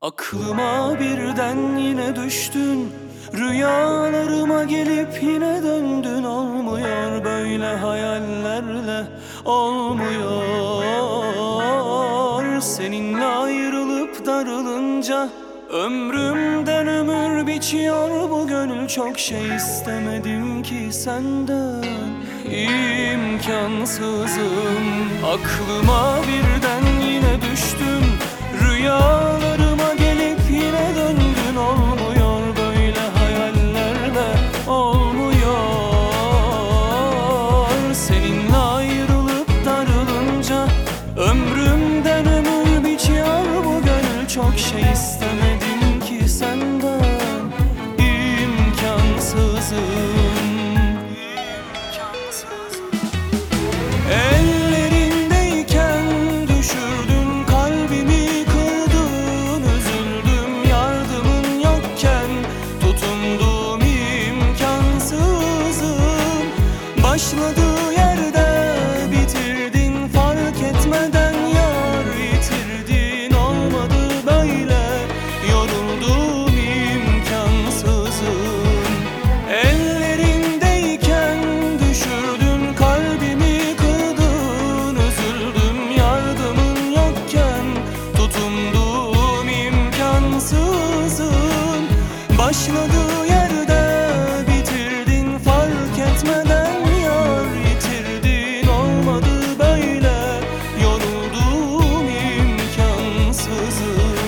Aklıma birden yine düştün, rüyalarıma gelip yine döndün. Olmuyor böyle hayallerle, olmuyor. Seninle ayrılıp darılınca ömrümden ömür biçiyor bu gönül. Çok şey istemedim ki senden, imkansızım. Aklıma birden yine düştün, rüyalarıma gelip yine döndün. Olmuyor böyle hayallerle, olmuyor. Seninle ayrılıp darılınca ömrümden ömür biçiyor bu gönül. Çok şey istemedim ki senden, imkansızım. Ellerindeyken düşürdün kalbimi, kırdın, üzüldüm. Yardımın yokken tutundum, imkansızım. Başladığı yerde bitirdin, fark etmeden yar yitirdin. Olmadı böyle, yoruldum, imkansızım. Ellerindeyken düşürdün kalbimi, kırdın, üzüldüm. Yardımın yokken tutundum, imkansızım. Başladığı yerde bitirdin, fark etmeden yar yitirdin. Olmadı böyle, yoruldum, imkansızım.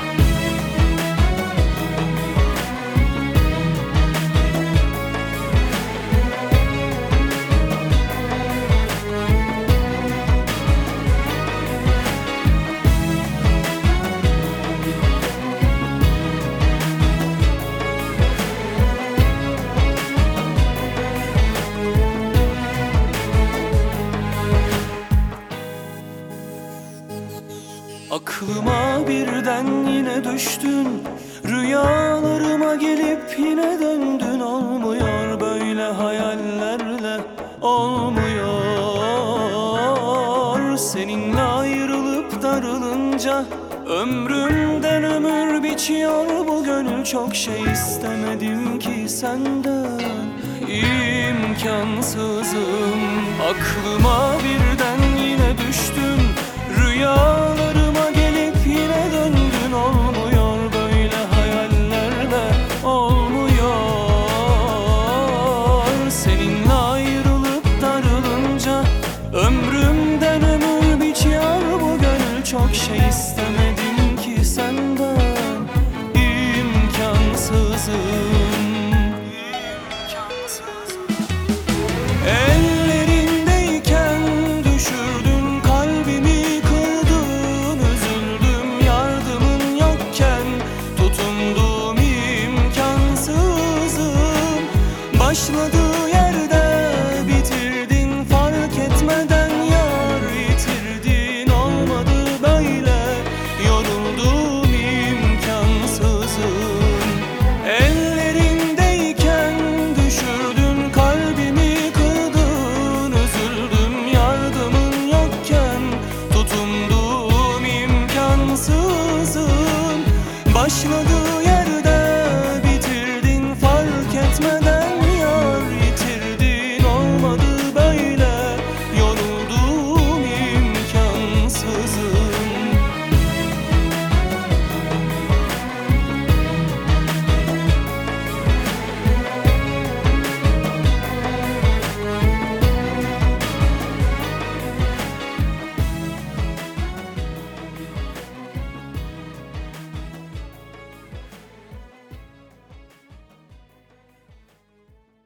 Aklıma birden yine düştün, rüyalarıma gelip yine döndün. Olmuyor böyle hayallerle, olmuyor. Seninle ayrılıp darılınca ömrümden ömür biçiyor bu gönül. Çok şey istemedim ki senden, imkansızım. Aklıma birden yine düştün, rüyalarıma gelip yine döndün. Olmuyor böyle hayallerle, olmuyor. Seninle ayrılıp darılınca ömrümden ömür biçiyor bu gönül. Çok şey istemedim